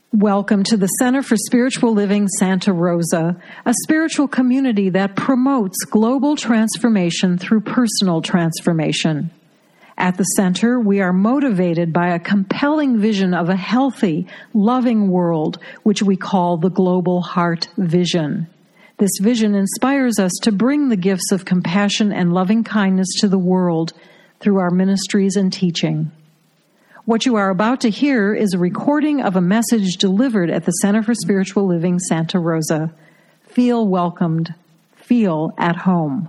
Welcome to the Center for Spiritual Living Santa Rosa, a spiritual community that promotes global transformation through personal transformation. At the center, we are motivated by a compelling vision of a healthy, loving world, which we call the Global Heart Vision. This vision inspires us to bring the gifts of compassion and loving kindness to the world through our ministries and teaching. What you are about to hear is a recording of a message delivered at the Center for Spiritual Living Santa Rosa. Feel welcomed. Feel at home.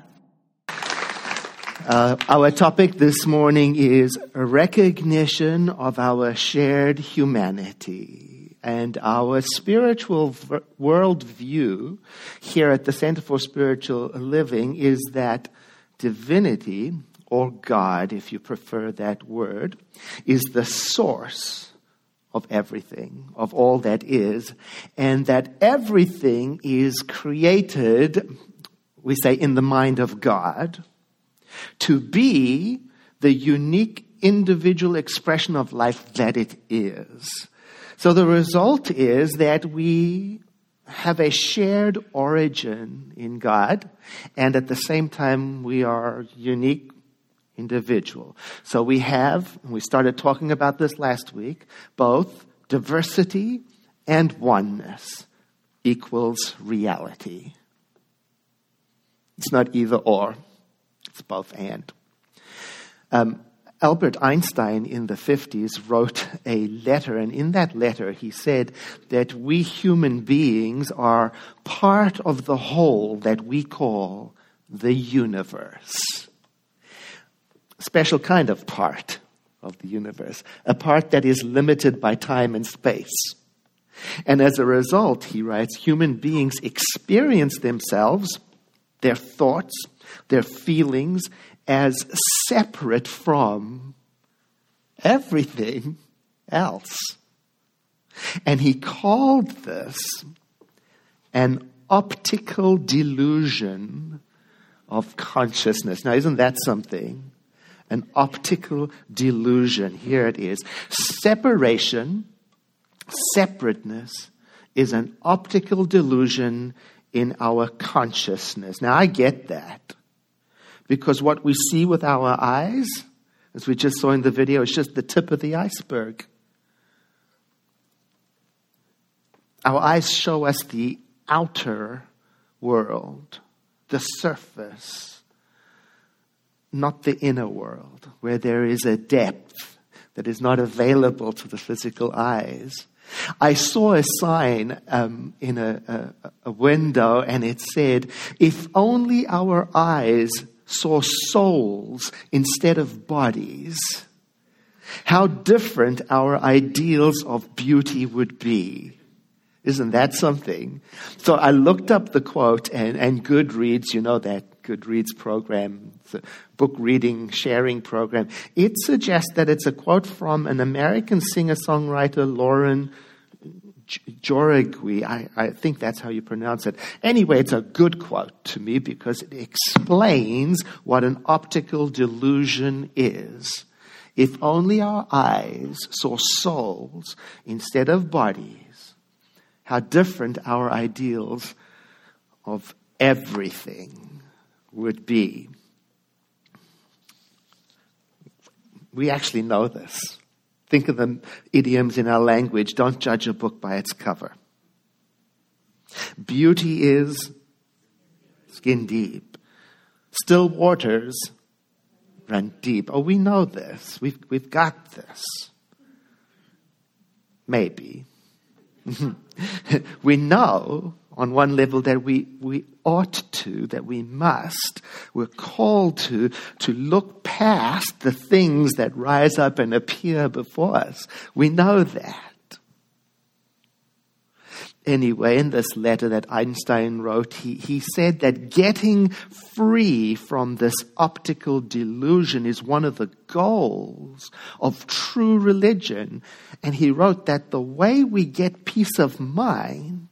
Our topic this morning is a recognition of our shared humanity. And our spiritual worldview here at the Center for Spiritual Living is that divinity, or God, if you prefer that word, is the source of everything, of all that is, and that everything is created, we say, in the mind of God, to be the unique individual expression of life that it is. So the result is that we have a shared origin in God, and at the same time we are unique individual. So we started talking about this last week, both diversity and oneness equals reality. It's not either or, it's both and. Albert Einstein in the 50s wrote a letter, and in that letter he said that we human beings are part of the whole that we call the universe. Special kind of part of the universe, a part that is limited by time and space. And as a result, he writes, human beings experience themselves, their thoughts, their feelings, as separate from everything else. And he called this an optical delusion of consciousness. Now, isn't that something? An optical delusion. Here it is. Separateness is an optical delusion in our consciousness. Now, I get that. Because what we see with our eyes, as we just saw in the video, is just the tip of the iceberg. Our eyes show us the outer world, the surface, not the inner world, where there is a depth that is not available to the physical eyes. I saw a sign in a window, and it said, if only our eyes saw souls instead of bodies, how different our ideals of beauty would be. Isn't that something? So I looked up the quote, and Goodreads, you know that Goodreads program, the book reading, sharing program, it suggests that it's a quote from an American singer-songwriter, Lauren Jauregui. I think that's how you pronounce it. Anyway, it's a good quote to me because it explains what an optical delusion is. If only our eyes saw souls instead of bodies, how different our ideals of everything would be. We actually know this. Think of the idioms in our language. Don't judge a book by its cover. Beauty is skin deep. Still waters run deep. Oh, we know this. We've got this. Maybe. We know on one level that we ought to, that we must, we're called to look past the things that rise up and appear before us. We know that. Anyway, in this letter that Einstein wrote, he said that getting free from this optical delusion is one of the goals of true religion. And he wrote that the way we get peace of mind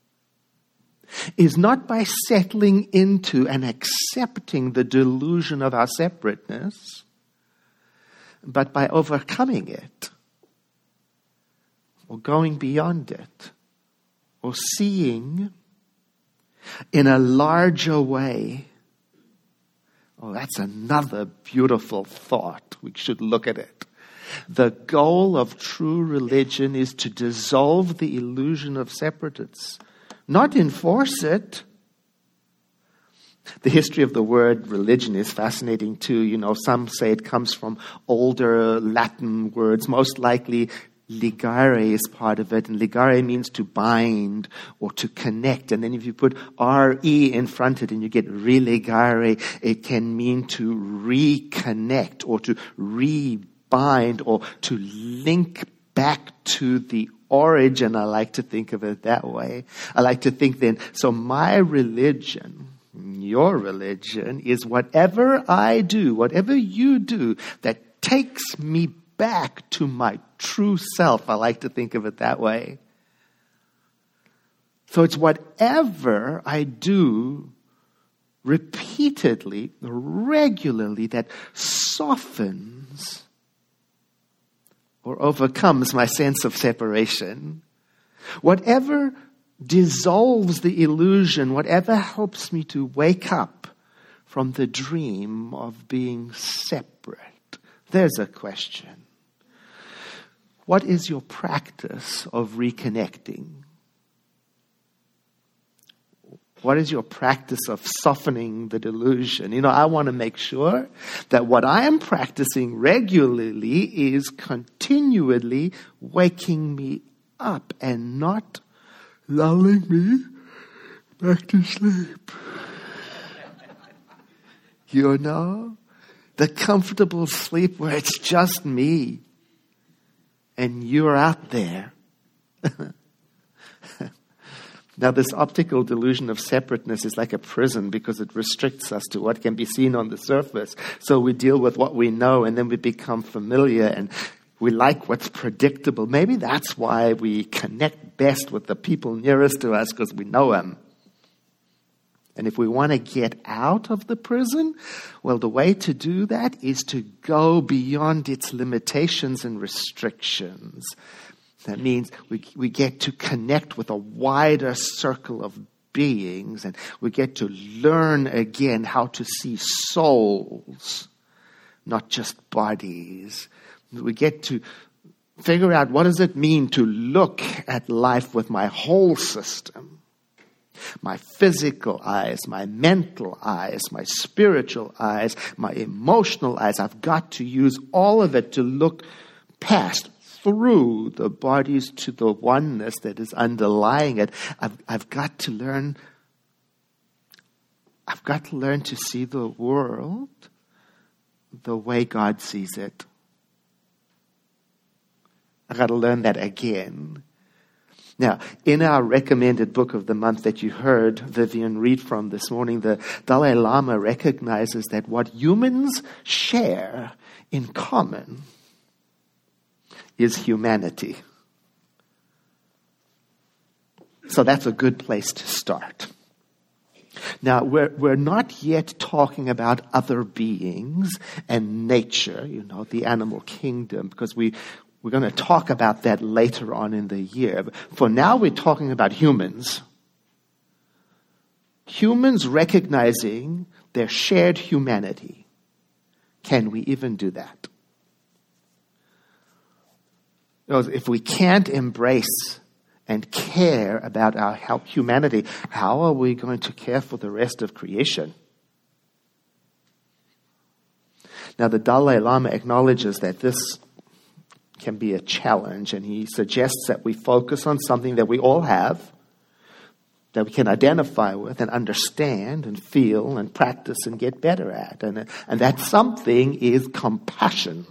is not by settling into and accepting the delusion of our separateness, but by overcoming it. or going beyond it, or seeing in a larger way. Oh, that's another beautiful thought. We should look at it. The goal of true religion is to dissolve the illusion of separateness, not enforce it. The history of the word religion is fascinating too. You know, some say it comes from older Latin words. Most likely ligare is part of it, and ligare means to bind or to connect. And then if you put re in front of it and you get religare, it can mean to reconnect or to rebind or to link back to the origin. I like to think of it that way. I like to think then, so my religion, your religion, is whatever I do, whatever you do, that takes me back to my true self. I like to think of it that way. So it's whatever I do repeatedly, regularly, that softens or overcomes my sense of separation. Whatever dissolves the illusion, whatever helps me to wake up from the dream of being separate. There's a question. What is your practice of reconnecting? What is your practice of softening the delusion? You know, I want to make sure that what I am practicing regularly is continually waking me up and not lulling me back to sleep. You know? The comfortable sleep where it's just me and you're out there. Now, this optical delusion of separateness is like a prison because it restricts us to what can be seen on the surface. So we deal with what we know and then we become familiar and we like what's predictable. Maybe that's why we connect best with the people nearest to us, because we know them. And if we want to get out of the prison, well, the way to do that is to go beyond its limitations and restrictions. That means we get to connect with a wider circle of beings, and we get to learn again how to see souls, not just bodies. We get to figure out, what does it mean to look at life with my whole system? My physical eyes, my mental eyes, my spiritual eyes, my emotional eyes. I've got to use all of it to look past, through the bodies to the oneness that is underlying it. I've got to learn to see the world the way God sees it. I've got to learn that again. Now, in our recommended book of the month that you heard Vivian read from this morning, the Dalai Lama recognizes that what humans share in common is humanity. So that's a good place to start. Now, we're not yet talking about other beings and nature, the animal kingdom, because we're going to talk about that later on in the year. But for now, we're talking about humans. Humans recognizing their shared humanity. Can we even do that? If we can't embrace and care about our humanity, how are we going to care for the rest of creation? Now, the Dalai Lama acknowledges that this can be a challenge, and he suggests that we focus on something that we all have, that we can identify with and understand and feel and practice and get better at. And that something is compassion.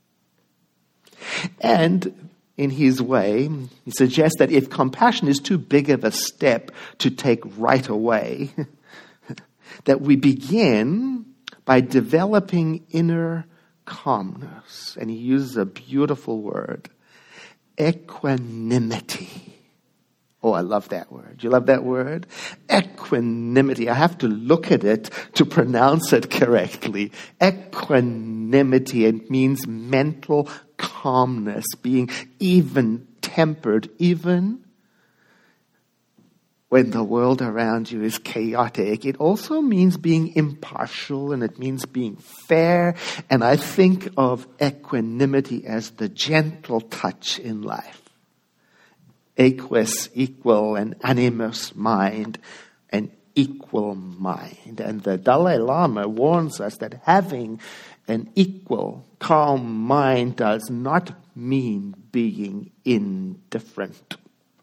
And in his way, he suggests that if compassion is too big of a step to take right away, that we begin by developing inner calmness. And he uses a beautiful word, equanimity. Oh, I love that word. You love that word? Equanimity. I have to look at it to pronounce it correctly. Equanimity. It means mental calmness, being even-tempered even-tempered, even when the world around you is chaotic. It also means being impartial, and it means being fair. And I think of equanimity as the gentle touch in life. Equus, equal, and animus, mind, an equal mind. And the Dalai Lama warns us that having an equal, calm mind does not mean being indifferent.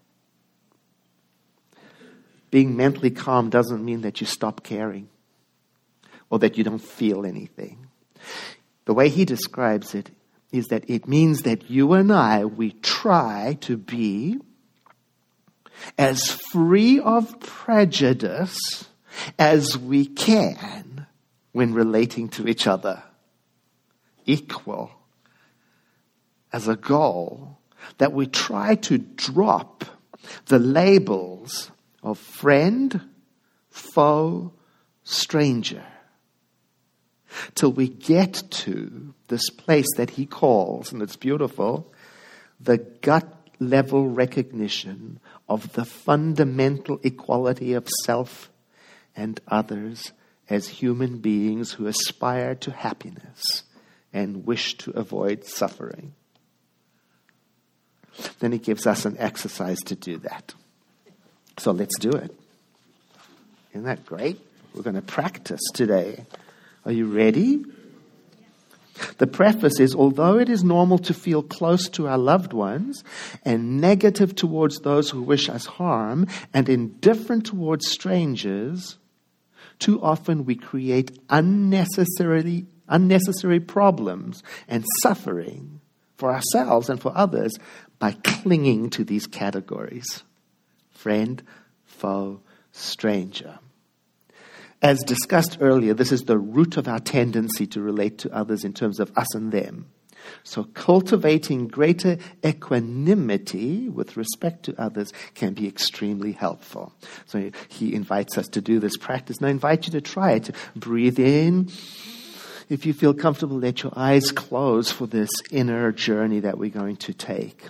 Being mentally calm doesn't mean that you stop caring or that you don't feel anything. The way he describes it is that it means that you and I, we try to be as free of prejudice as we can when relating to each other. Equal as a goal, that we try to drop the labels of friend, foe, stranger, till we get to this place that he calls, and it's beautiful, the gut-level recognition of the fundamental equality of self and others as human beings who aspire to happiness and wish to avoid suffering. Then he gives us an exercise to do that. So let's do it. Isn't that great? We're going to practice today. Are you ready? The preface is, although it is normal to feel close to our loved ones and negative towards those who wish us harm and indifferent towards strangers, too often we create unnecessary problems and suffering for ourselves and for others by clinging to these categories. Friend, foe, stranger. As discussed earlier, this is the root of our tendency to relate to others in terms of us and them. So cultivating greater equanimity with respect to others can be extremely helpful. So he invites us to do this practice. And I invite you to try it. Breathe in. If you feel comfortable, let your eyes close for this inner journey that we're going to take.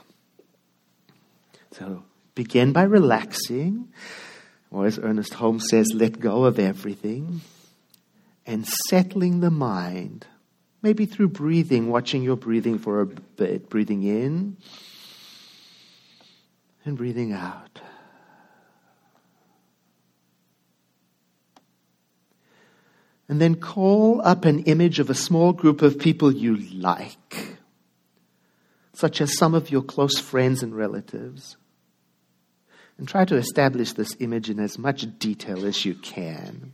So begin by relaxing, or as Ernest Holmes says, let go of everything, and settling the mind, maybe through breathing, watching your breathing for a bit, breathing in and breathing out. And then call up an image of a small group of people you like, such as some of your close friends and relatives. And try to establish this image in as much detail as you can.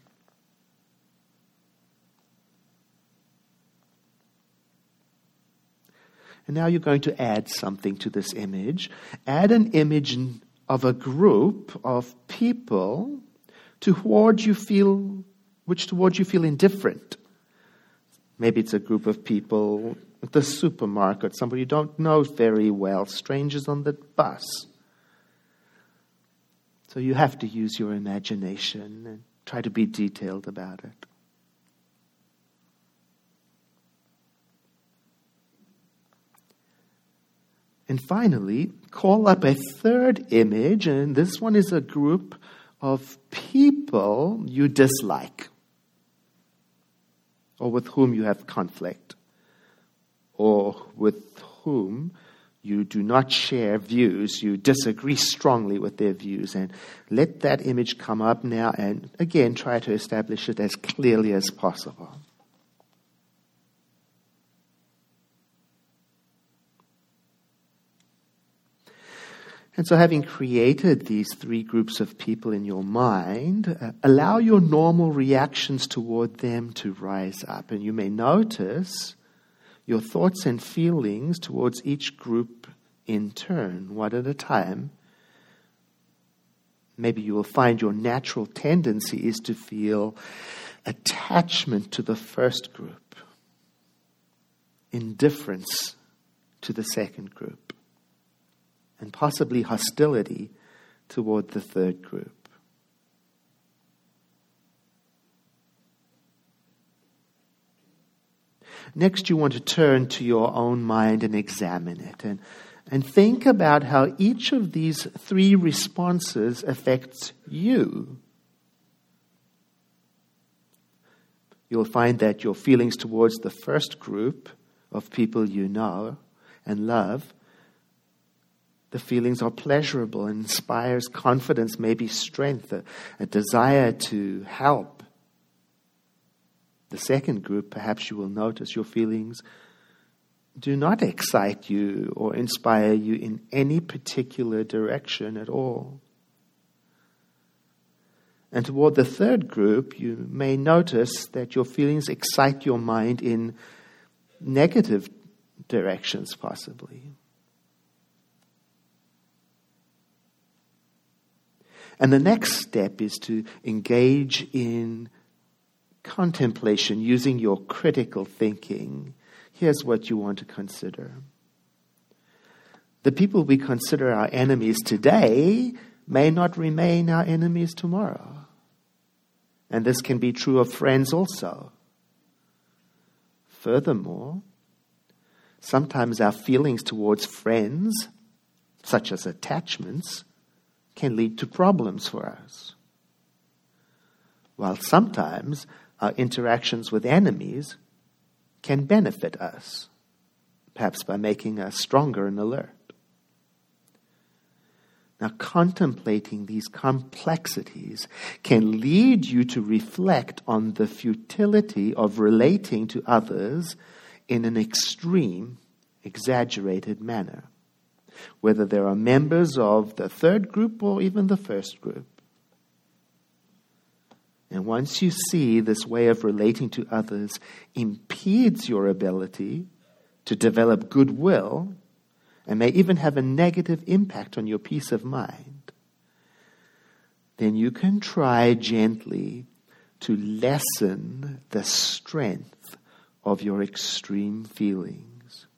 And now you're going to add something to this image. Add an image of a group of people towards which towards you feel indifferent. Maybe it's a group of people at the supermarket, somebody you don't know very well, strangers on the bus. So you have to use your imagination and try to be detailed about it. And finally, call up a third image, and this one is a group of people you dislike, or with whom you have conflict, or with whom you do not share views, you disagree strongly with their views. And let that image come up now, and again, try to establish it as clearly as possible. And so having created these three groups of people in your mind, allow your normal reactions toward them to rise up. And you may notice your thoughts and feelings towards each group in turn, one at a time. Maybe you will find your natural tendency is to feel attachment to the first group, indifference to the second group, and possibly hostility toward the third group. Next, you want to turn to your own mind and examine it. And think about how each of these three responses affects you. You'll find that your feelings towards the first group of people you know and love, the feelings are pleasurable and inspires confidence, maybe strength, a desire to help. The second group, perhaps you will notice your feelings do not excite you or inspire you in any particular direction at all. And toward the third group, you may notice that your feelings excite your mind in negative directions, possibly. And the next step is to engage in contemplation using your critical thinking. Here's what you want to consider. The people we consider our enemies today may not remain our enemies tomorrow. And this can be true of friends also. Furthermore, sometimes our feelings towards friends, such as attachments, can lead to problems for us. While sometimes our interactions with enemies can benefit us, perhaps by making us stronger and alert. Now, contemplating these complexities can lead you to reflect on the futility of relating to others in an extreme, exaggerated manner, whether there are members of the third group or even the first group. And once you see this way of relating to others impedes your ability to develop goodwill, and may even have a negative impact on your peace of mind, then you can try gently to lessen the strength of your extreme feelings.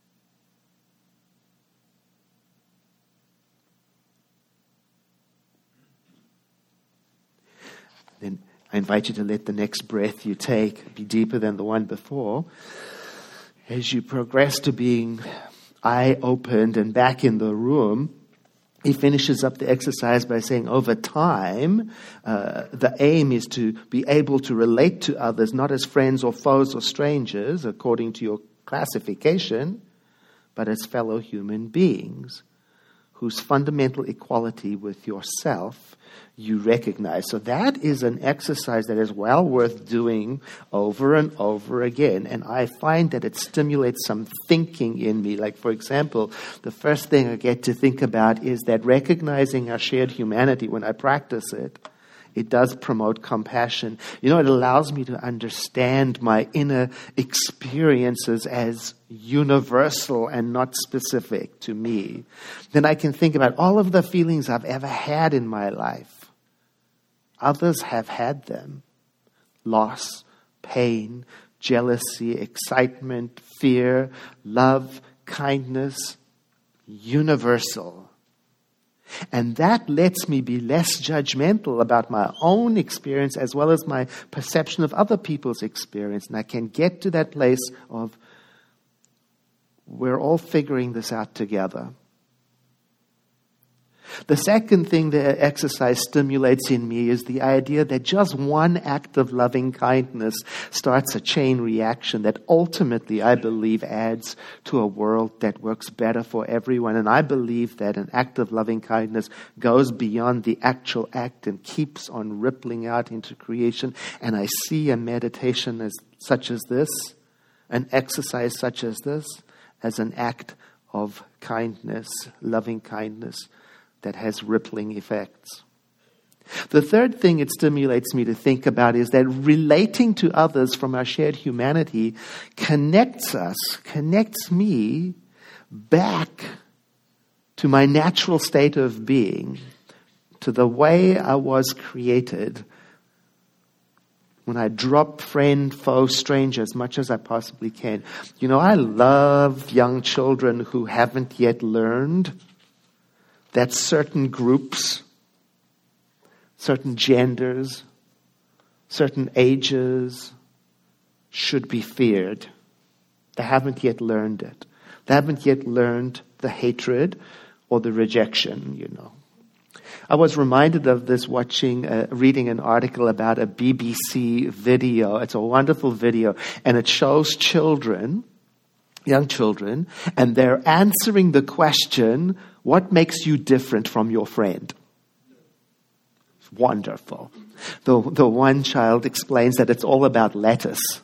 Then I invite you to let the next breath you take be deeper than the one before. As you progress to being eye-opened and back in the room, he finishes up the exercise by saying, over time, the aim is to be able to relate to others, not as friends or foes or strangers, according to your classification, but as fellow human beings whose fundamental equality with yourself you recognize. So that is an exercise that is well worth doing over and over again. And I find that it stimulates some thinking in me. Like, for example, the first thing I get to think about is that recognizing our shared humanity, when I practice it, it does promote compassion. You know, it allows me to understand my inner experiences as universal and not specific to me. Then I can think about all of the feelings I've ever had in my life. Others have had them. Loss, pain, jealousy, excitement, fear, love, kindness, universal. And that lets me be less judgmental about my own experience as well as my perception of other people's experience. And I can get to that place of we're all figuring this out together. The second thing the exercise stimulates in me is the idea that just one act of loving kindness starts a chain reaction that ultimately, I believe, adds to a world that works better for everyone. And I believe that an act of loving kindness goes beyond the actual act and keeps on rippling out into creation. And I see a meditation such as this, an exercise such as this, as an act of kindness, loving kindness, that has rippling effects. The third thing it stimulates me to think about is that relating to others from our shared humanity connects me back to my natural state of being, to the way I was created when I drop friend, foe, stranger as much as I possibly can. You know, I love young children who haven't yet learned that certain groups, certain genders, certain ages should be feared. They haven't yet learned it. They haven't yet learned the hatred or the rejection, I was reminded of this reading an article about a BBC video. It's a wonderful video, and it shows young children, and they're answering the question, what makes you different from your friend? It's wonderful. The one child explains that it's all about lettuce.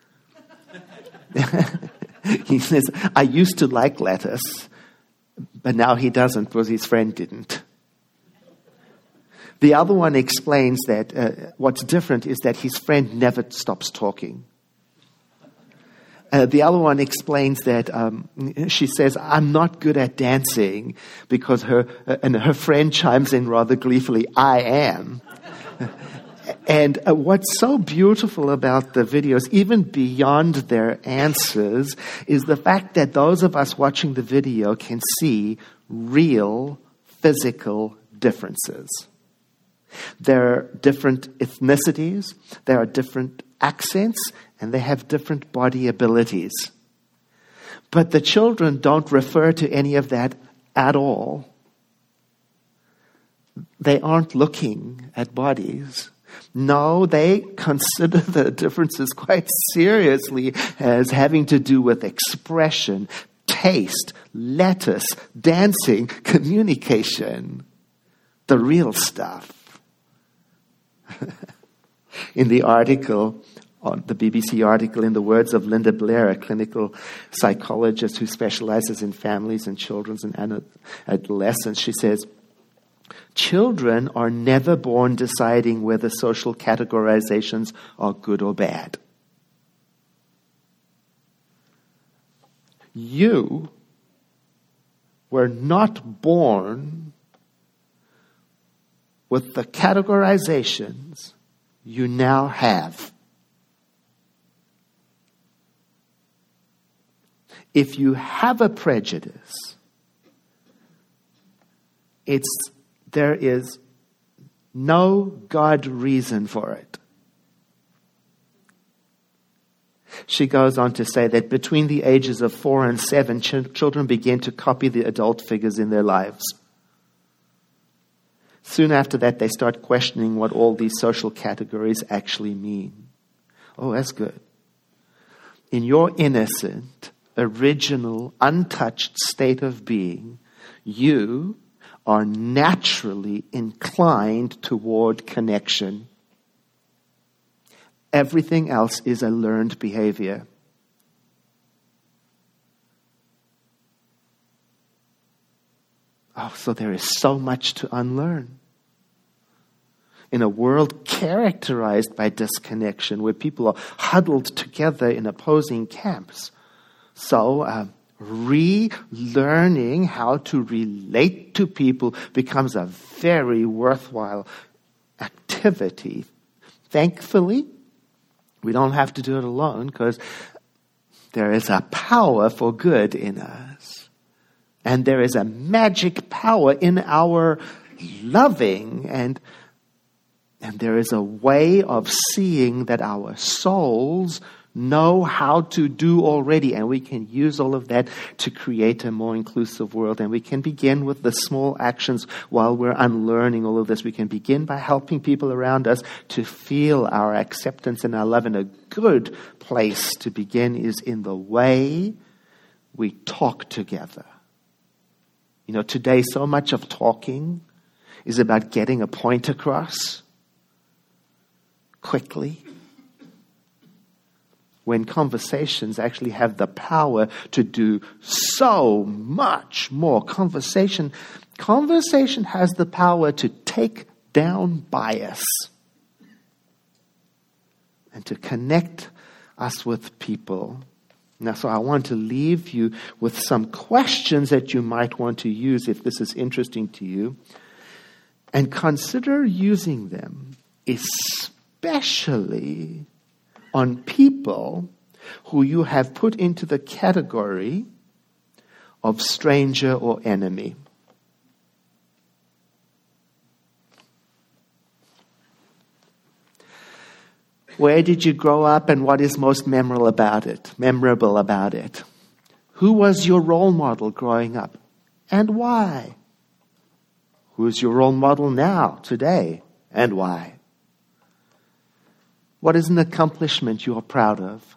He says, I used to like lettuce, but now he doesn't because his friend didn't. The other one explains that what's different is that his friend never stops talking. The other one explains that she says, I'm not good at dancing because her friend chimes in rather gleefully, I am. And what's so beautiful about the videos, even beyond their answers, is the fact that those of us watching the video can see real physical differences. There are different ethnicities, there are different accents, and they have different body abilities. But the children don't refer to any of that at all. They aren't looking at bodies. No, they consider the differences quite seriously as having to do with expression, taste, lettuce, dancing, communication, the real stuff. In the article, on the BBC article, in the words of Linda Blair, a clinical psychologist who specializes in families and children and adolescents, she says, children are never born deciding whether social categorizations are good or bad. You were not born with the categorizations you now have. If you have a prejudice, there is no God reason for it. She goes on to say that between the ages of 4 and 7, children begin to copy the adult figures in their lives. Soon after that, they start questioning what all these social categories actually mean. Oh, that's good. In your innocent, original, untouched state of being, you are naturally inclined toward connection. Everything else is a learned behavior. Oh, so there is so much to unlearn. In a world characterized by disconnection, where people are huddled together in opposing camps. So, relearning how to relate to people becomes a very worthwhile activity. Thankfully, we don't have to do it alone because there is a power for good in us. And there is a magic power in our loving, and there is a way of seeing that our souls know how to do already, and we can use all of that to create a more inclusive world. And we can begin with the small actions while we're unlearning all of this. We can begin by helping people around us to feel our acceptance and our love. And a good place to begin is in the way we talk together. You know, today so much of talking is about getting a point across quickly, when conversations actually have the power to do so much more. Conversation has the power to take down bias and to connect us with people. Now, so I want to leave you with some questions that you might want to use if this is interesting to you, and consider using them, especially on people who you have put into the category of stranger or enemy. Where did you grow up, and what is most memorable about it? Who was your role model growing up? and why? Who is your role model now, today, and why? What is an accomplishment you are proud of?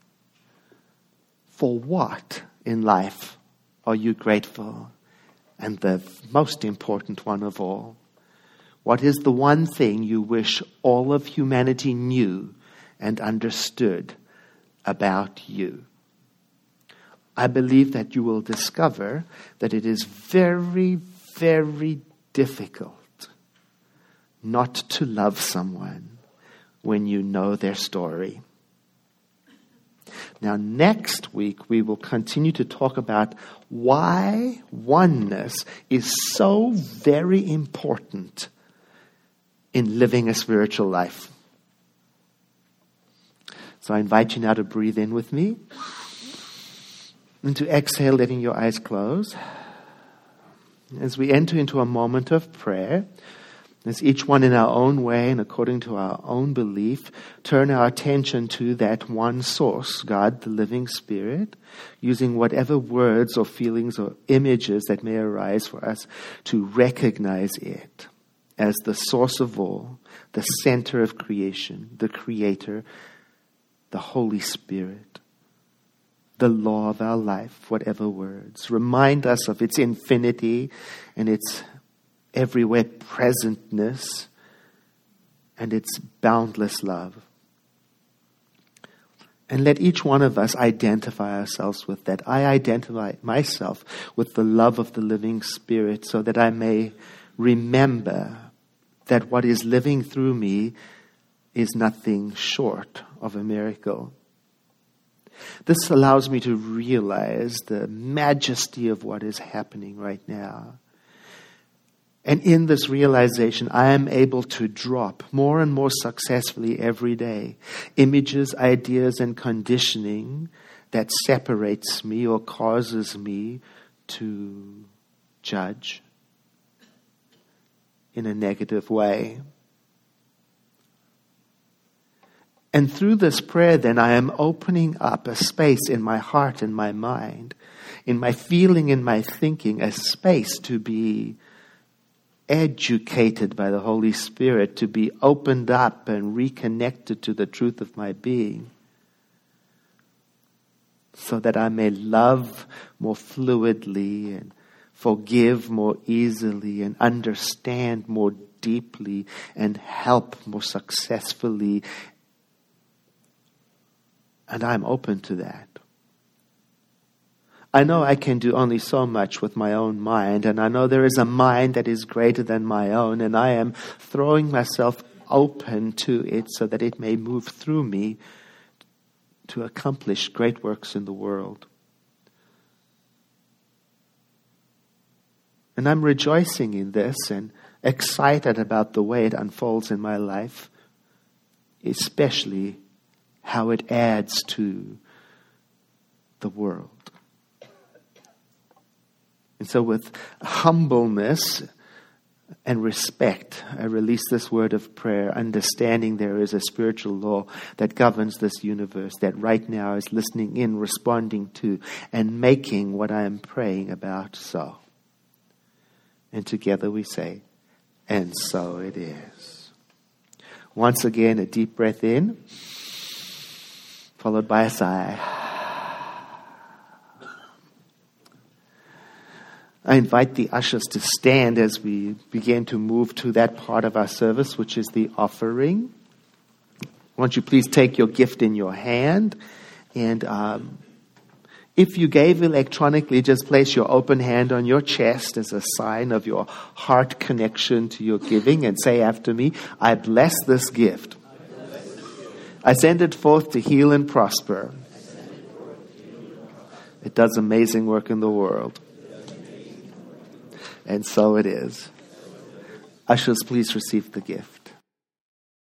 For what in life are you grateful? And the most important one of all, what is the one thing you wish all of humanity knew and understood about you? I believe that you will discover that it is very, very difficult not to love someone when you know their story. Now, next week, we will continue to talk about why oneness is so very important in living a spiritual life. So I invite you now to breathe in with me and to exhale, letting your eyes close. As we enter into a moment of prayer, as each one in our own way and according to our own belief, turn our attention to that one source, God, the living Spirit, using whatever words or feelings or images that may arise for us to recognize it as the source of all, the center of creation, the Creator, the Holy Spirit, the law of our life, whatever words. Remind us of its infinity and its everywhere presentness and its boundless love. And let each one of us identify ourselves with that. I identify myself with the love of the living Spirit so that I may remember that what is living through me is nothing short of a miracle. This allows me to realize the majesty of what is happening right now. And in this realization, I am able to drop more and more successfully every day images, ideas, and conditioning that separates me or causes me to judge in a negative way. And through this prayer, then, I am opening up a space in my heart and my mind, in my feeling and my thinking, a space to be educated by the Holy Spirit, to be opened up and reconnected to the truth of my being, so that I may love more fluidly and forgive more easily and understand more deeply and help more successfully. And I'm open to that. I know I can do only so much with my own mind, and I know there is a mind that is greater than my own, and I am throwing myself open to it so that it may move through me to accomplish great works in the world. And I'm rejoicing in this and excited about the way it unfolds in my life, especially how it adds to the world. And so with humbleness and respect, I release this word of prayer, understanding there is a spiritual law that governs this universe, that right now is listening in, responding to, and making what I am praying about so. And together we say, and so it is. Once again, a deep breath in, followed by a sigh. I invite the ushers to stand as we begin to move to that part of our service, which is the offering. Won't you please take your gift in your hand? And if you gave electronically, just place your open hand on your chest as a sign of your heart connection to your giving and say after me, I bless this gift. I send it forth to heal and prosper. It does amazing work in the world. And so it is. Ushers, please receive the gift.